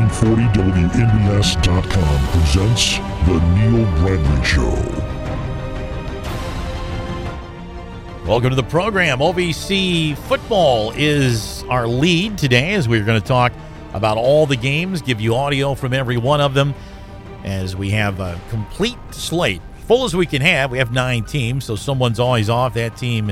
940 WNBS.com presents The Neil Bradley Show. Welcome to the program. OVC football is our lead today as we're going to talk about all the games, give you audio from every one of them as we have a complete slate, full as we can have. We have 9 teams, so someone's always off. That team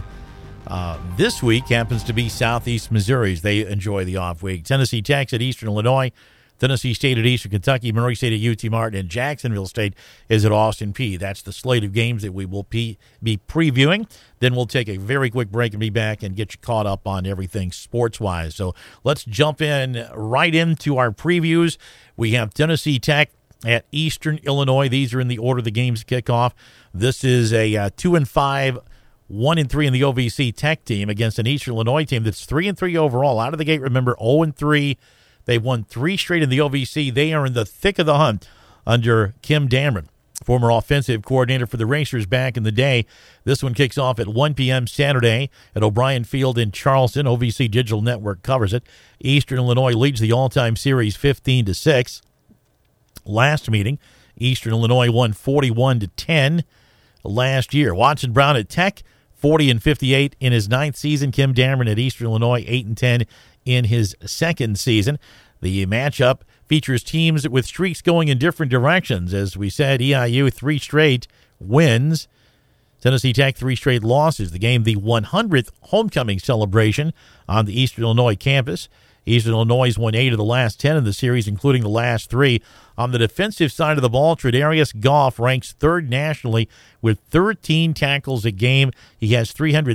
this week happens to be Southeast Missouri's. They enjoy the off week. Tennessee Tech at Eastern Illinois, Tennessee State at Eastern Kentucky, Murray State at UT Martin, and Jacksonville State is at Austin Peay. That's the slate of games that we will be previewing. Then we'll take a very quick break and be back and get you caught up on everything sports-wise. So let's jump right into our previews. We have Tennessee Tech at Eastern Illinois. These are in the order the games kick off. This is a 2-5, 1-3 in the OVC Tech team against an Eastern Illinois team that's 3-3 overall. Out of the gate, remember, 0-3. They've won 3 straight in the OVC. They are in the thick of the hunt under Kim Dameron, former offensive coordinator for the Racers back in the day. This one kicks off at 1 p.m. Saturday at O'Brien Field in Charleston. OVC Digital Network covers it. Eastern Illinois leads the all-time series 15-6. Last meeting, Eastern Illinois won 41-10 last year. Watson Brown at Tech, 40-58 in his 9th season. Kim Dameron at Eastern Illinois, 8-10 in his 2nd season. The matchup features teams with streaks going in different directions. As we said, EIU 3 straight wins. Tennessee Tech 3 straight losses. The game, the 100th homecoming celebration on the Eastern Illinois campus. Eastern Illinois has won 8 of the last 10 in the series, including the last 3. On the defensive side of the ball, Tredarius Goff ranks 3rd nationally with 13 tackles a game. He has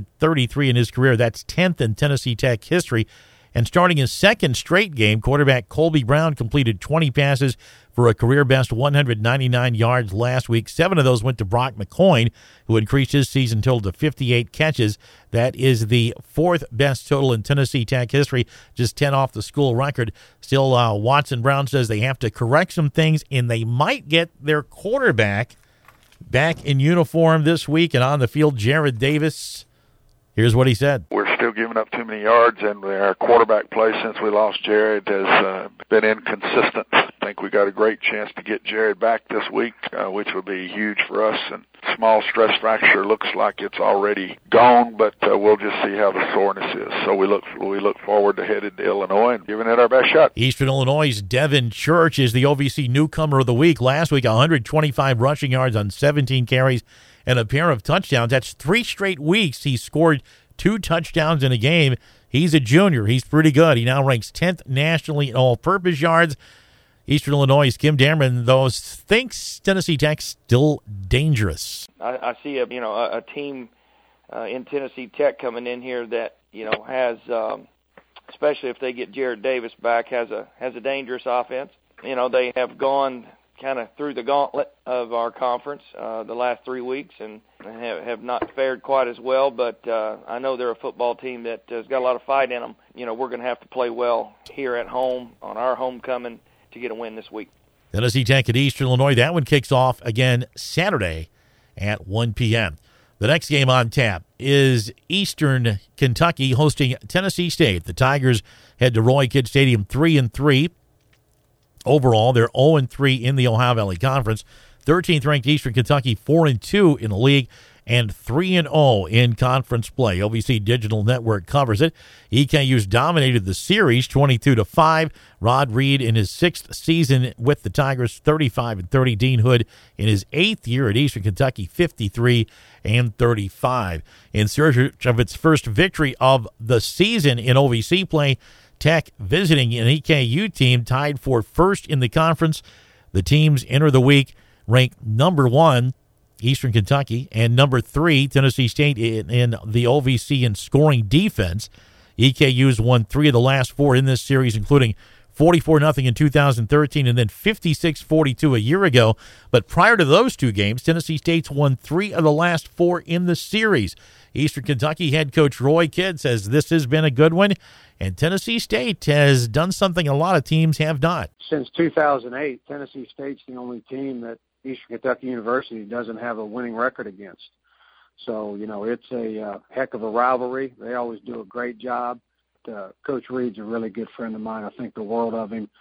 333 in his career. That's 10th in Tennessee Tech history. And starting his 2nd straight game, quarterback Colby Brown completed 20 passes for a career-best 199 yards last week. 7 of those went to Brock McCoyne, who increased his season total to 58 catches. That is the 4th best total in Tennessee Tech history, just 10 off the school record. Still, Watson Brown says they have to correct some things, and they might get their quarterback back in uniform this week and on the field. Jared Davis, here's what he said. We're still giving up too many yards, and our quarterback play since we lost Jared has been inconsistent. I think we got a great chance to get Jared back this week, which would be huge for us. And small stress fracture looks like it's already gone, but we'll just see how the soreness is. So we look forward to headed to Illinois and giving it our best shot. Eastern Illinois' Devin Church is the OVC newcomer of the week. Last week, 125 rushing yards on 17 carries and a pair of touchdowns. That's 3 straight weeks he scored 2 touchdowns in a game. He's a junior. He's pretty good. He now ranks 10th nationally in all-purpose yards. Eastern Illinois' Kim Dameron, though, thinks Tennessee Tech's still dangerous. I see a team in Tennessee Tech coming in here that has, especially if they get Jared Davis back, has a dangerous offense. They have gone kind of through the gauntlet of our conference the last 3 weeks and have not fared quite as well, but I know they're a football team that has got a lot of fight in them. We're going to have to play well here at home on our homecoming to get a win this week. Tennessee Tech at Eastern Illinois. That one kicks off again Saturday at 1 p.m. The next game on tap is Eastern Kentucky hosting Tennessee State. The Tigers head to Roy Kidd Stadium 3-3. Overall, they're 0-3 in the Ohio Valley Conference. 13th ranked Eastern Kentucky, 4-2 in the league, and 3-0 in conference play. OVC Digital Network covers it. EKU's dominated the series 22-5. Rod Reed in his 6th season with the Tigers, 35-30. Dean Hood in his 8th year at Eastern Kentucky, 53-35. In search of its first victory of the season in OVC play, Tech visiting an EKU team tied for 1st in the conference. The teams enter the week ranked number 1, Eastern Kentucky, and number 3, Tennessee State, in the OVC in scoring defense. EKU's won 3 of the last 4 in this series, including 44-0 in 2013 and then 56-42 a year ago. But prior to those 2 games, Tennessee State's won 3 of the last 4 in the series. Eastern Kentucky head coach Roy Kidd says this has been a good one, and Tennessee State has done something a lot of teams have not. Since 2008, Tennessee State's the only team that Eastern Kentucky University doesn't have a winning record against. So, it's a heck of a rivalry. They always do a great job. Coach Reed's a really good friend of mine. I think the world of him.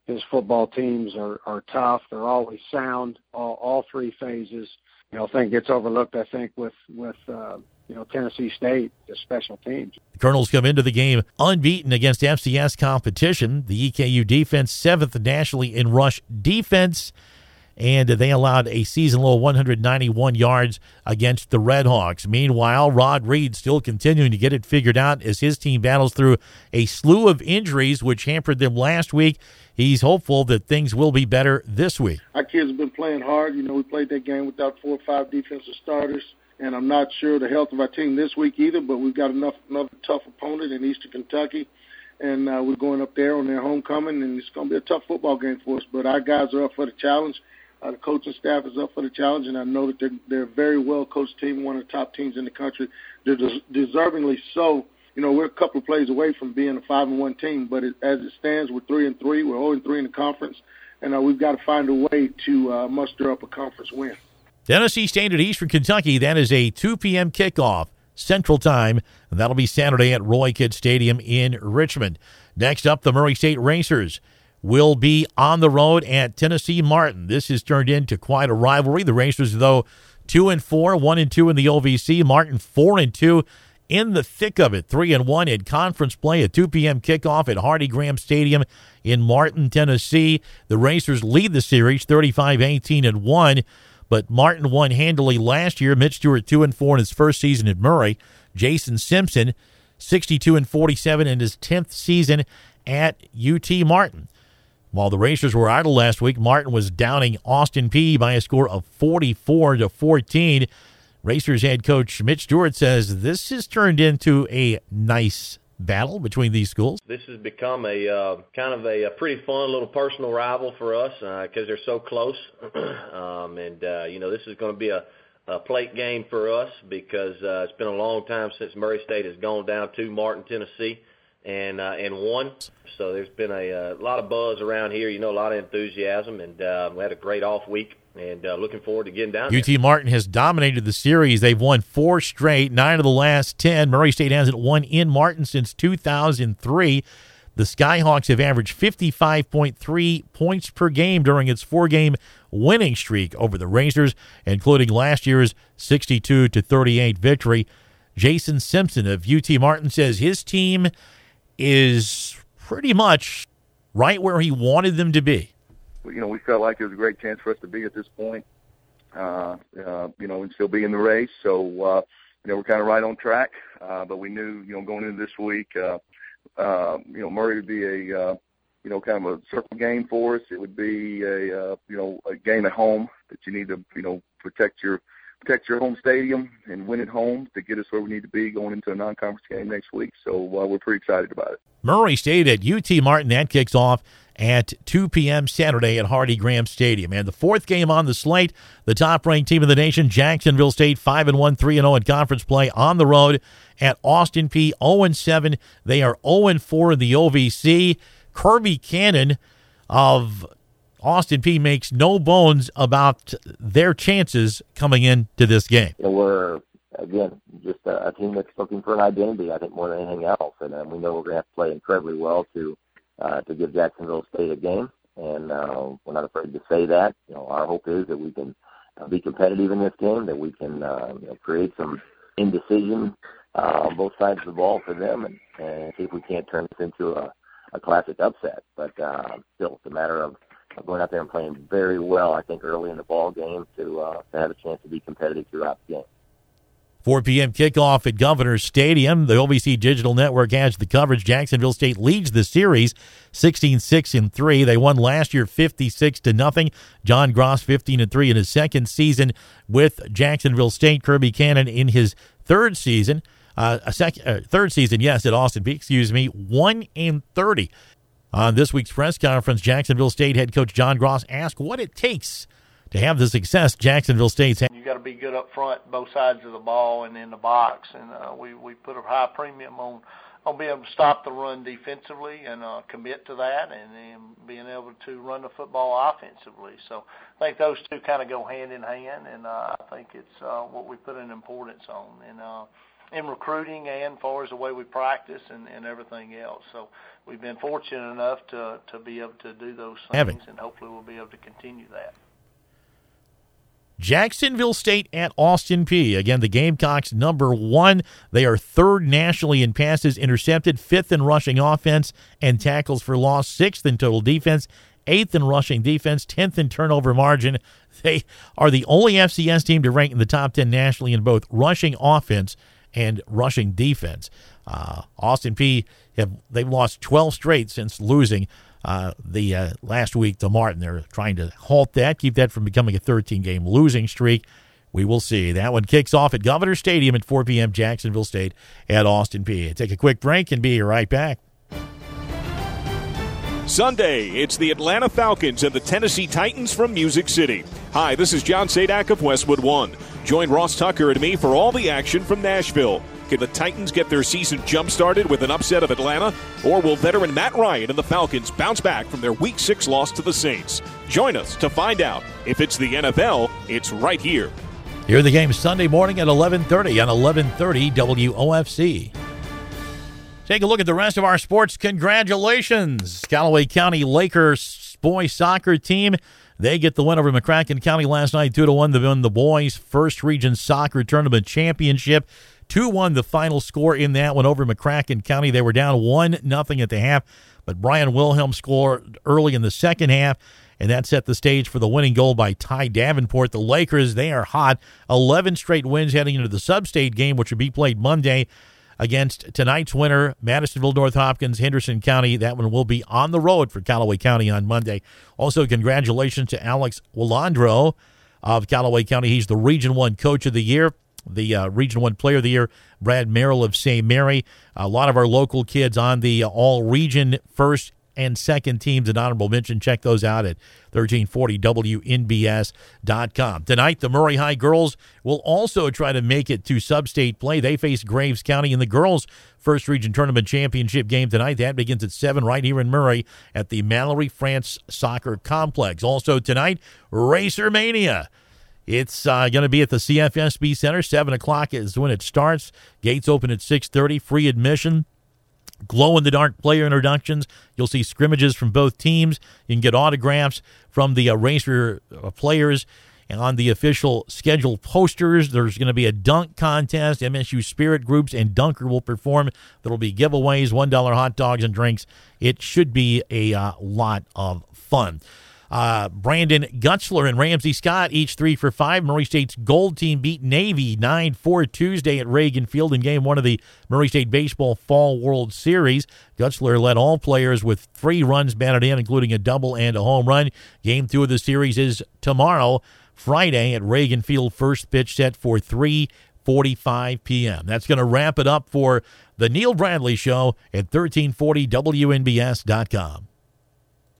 his football teams are tough. They're always sound, all three phases. I think gets overlooked, I think, with Tennessee State, the special teams. The Colonels come into the game unbeaten against FCS competition. The EKU defense, 7th nationally in rush defense, and they allowed a season-low 191 yards against the Redhawks. Meanwhile, Rod Reed still continuing to get it figured out as his team battles through a slew of injuries which hampered them last week. He's hopeful that things will be better this week. Our kids have been playing hard. We played that game without 4 or 5 defensive starters, and I'm not sure the health of our team this week either, but we've got another tough opponent in Eastern Kentucky, and we're going up there on their homecoming, and it's going to be a tough football game for us. But our guys are up for the challenge. The coaching staff is up for the challenge, and I know that they're a very well-coached team, one of the top teams in the country. They're deservingly so. We're a couple of plays away from being a 5-1 team, but as it stands, we're 3-3. We're 0-3 in the conference, and we've got to find a way to muster up a conference win. Tennessee State at Eastern Kentucky. That is a 2 p.m. kickoff Central Time, and that'll be Saturday at Roy Kidd Stadium in Richmond. Next up, the Murray State Racers will be on the road at Tennessee Martin. This has turned into quite a rivalry. The Racers, though, 2-4, 1-2 in the OVC. Martin 4-2 in the thick of it, 3-1 in conference play. A 2 p.m. kickoff at Hardy Graham Stadium in Martin, Tennessee. The Racers lead the series 35-18-1, but Martin won handily last year. Mitch Stewart 2-4 in his first season at Murray. Jason Simpson 62-47 in his 10th season at UT Martin. While the Racers were idle last week, Martin was downing Austin Peay by a score of 44-14. Racers head coach Mitch Stewart says this has turned into a nice battle between these schools. This has become a kind of a pretty fun little personal rival for us because they're so close. This is going to be a plate game for us because it's been a long time since Murray State has gone down to Martin, Tennessee, and won. So there's been a lot of buzz around here, a lot of enthusiasm, and we had a great off week. And looking forward to getting down there. UT Martin has dominated the series. They've won 4 straight, 9 of the last 10. Murray State hasn't won in Martin since 2003. The Skyhawks have averaged 55.3 points per game during its 4-game winning streak over the Racers, including last year's 62-38 victory. Jason Simpson of UT Martin says his team is pretty much right where he wanted them to be. We felt like it was a great chance for us to be at this point, and still be in the race. So, we're kind of right on track. But we knew, going into this week, Murray would be a, kind of a circle game for us. It would be a game at home that you need to, protect your home stadium and win at home to get us where we need to be going into a non-conference game next week. So we're pretty excited about it. Murray State at UT Martin. That kicks off at 2 p.m. Saturday at Hardy Graham Stadium. And the 4th game on the slate, the top-ranked team in the nation, Jacksonville State, 5-1, 3-0 in conference play on the road at Austin Peay, 0-7. They are 0-4 in the OVC. Kirby Cannon of Austin Peay makes no bones about their chances coming into this game. We're, again, just a team that's looking for an identity, I think, more than anything else. And we know we're going to have to play incredibly well to give Jacksonville State a game. And we're not afraid to say that. Our hope is that we can be competitive in this game, that we can create some indecision on both sides of the ball for them and see if we can't turn this into a classic upset. But still, it's a matter of going out there and playing very well, I think, early in the ball game to have a chance to be competitive throughout the game. 4 p.m. kickoff at Governor's Stadium. The OVC Digital Network has the coverage. Jacksonville State leads the series 16-6-3. They won last year 56-0. John Gross 15-3 in his second season with Jacksonville State. Kirby Cannon in his third season, at Austin Peay, 1-30. On this week's press conference, Jacksonville State head coach John Gross asked what it takes to have the success Jacksonville State's had. You got to be good up front, both sides of the ball and in the box, and we put a high premium on being able to stop the run defensively and commit to that, and then being able to run the football offensively. So I think those two kind of go hand in hand, and I think it's what we put an importance on. And in recruiting and as far as the way we practice and everything else. So we've been fortunate enough to be able to do those things, and hopefully we'll be able to continue that. Jacksonville State at Austin Peay. Again, the Gamecocks #1. They are 3rd nationally in passes intercepted, 5th in rushing offense and tackles for loss, 6th in total defense, 8th in rushing defense, 10th in turnover margin. They are the only FCS team to rank in the top 10 nationally in both rushing offense and rushing defense. Austin Peay, they've lost 12 straight since losing the last week to Martin. They're trying to halt that, keep that from becoming a 13-game losing streak. We will see. That one kicks off at Governor Stadium at 4 p.m. Jacksonville State at Austin Peay. Take a quick break and be right back. Sunday, it's the Atlanta Falcons and the Tennessee Titans from Music City. Hi, this is John Sadak of Westwood One. Join Ross Tucker and me for all the action from Nashville. Can the Titans get their season jump-started with an upset of Atlanta? Or will veteran Matt Ryan and the Falcons bounce back from their Week 6 loss to the Saints? Join us to find out. If it's the NFL, it's right here. Hear the game Sunday morning at 11:30 on 1130 WOFC. Take a look at the rest of our sports. Congratulations, Callaway County Lakers boys soccer team. They get the win over McCracken County last night, 2-1 to win the boys' first region soccer tournament championship. 2-1 the final score in that one over McCracken County. They were down 1-0 at the half, but Brian Wilhelm scored early in the second half, and that set the stage for the winning goal by Ty Davenport. The Lakers, they are hot. 11 straight wins heading into the sub-state game, which will be played Monday against tonight's winner, Madisonville North Hopkins, Henderson County. That one will be on the road for Callaway County on Monday. Also, congratulations to Alex Willandro of Callaway County. He's the Region 1 Coach of the Year. The Region 1 Player of the Year, Brad Merrill of St. Mary. A lot of our local kids on the all-region first and second teams. An honorable mention. Check those out at 1340WNBS.com. Tonight, the Murray High girls will also try to make it to sub-state play. They face Graves County in the girls' first region tournament championship game tonight. That begins at 7 right here in Murray at the Mallory France Soccer Complex. Also tonight, Racer Mania. It's going to be at the CFSB Center. 7 o'clock is when it starts. Gates open at 6:30. Free admission. Glow-in-the-dark player introductions. You'll see scrimmages from both teams. You can get autographs from the Racer players. And on the official scheduled posters, there's going to be a dunk contest. MSU Spirit Groups and Dunker will perform. There will be giveaways, $1 hot dogs and drinks. It should be a lot of fun. Brandon Gutzler and Ramsey Scott, each 3 for 5. Murray State's gold team beat Navy 9-4 Tuesday at Reagan Field in Game 1 of the Murray State Baseball Fall World Series. Gutzler led all players with 3 runs batted in, including a double and a home run. Game 2 of the series is tomorrow, Friday, at Reagan Field. First pitch set for 3:45 p.m. That's going to wrap it up for the Neil Bradley Show at 1340WNBS.com.